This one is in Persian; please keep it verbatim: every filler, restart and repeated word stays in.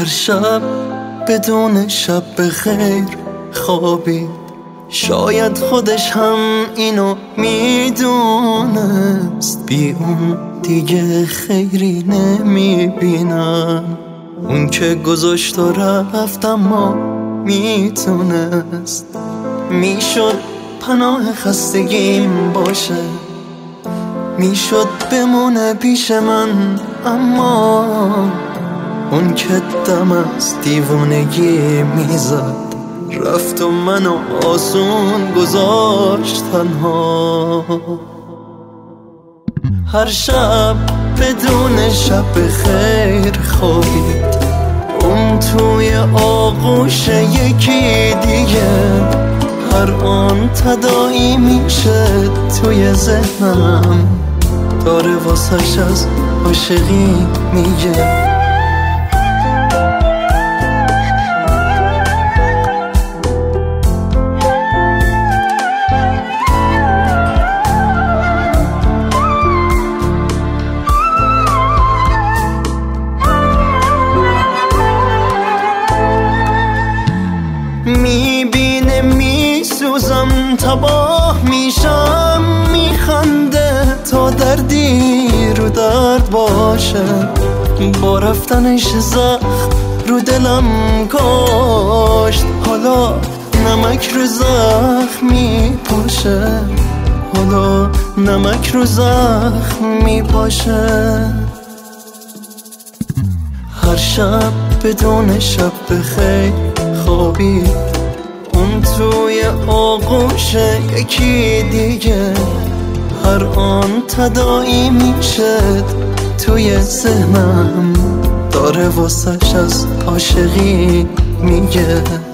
شب بدون شب بخیر خوابید، شاید خودش هم اینو میدونست، بی اون دیگه خیری نمیبینم. اون که گذاشت و رفت اما میتونست، میشد پناه خستگیم باشه، میشد بمونه پیش من، اما اون که دم از دیوانگی میزد رفت و منو آسون گذاشت تنها. هر شب بدون شب بخیر خوابید، اون توی آغوش یکی دیگه، هر آن تداعی میشه توی ذهنم، داره واسش از عاشقی میگه. میبینه میسوزم، تباه میشم، میخنده تا دردی رو درد باشه، با رفتنش زخم رو دلم کاشت، حالا نمک رو زخم میپاشه، حالا نمک رو زخم میپاشه. هر شب بدون شب بخیر خوابید، اون توی آغوش یکی دیگه، هر آن تداعی میشد توی ذهنم، داره واسش از عاشقی میگه.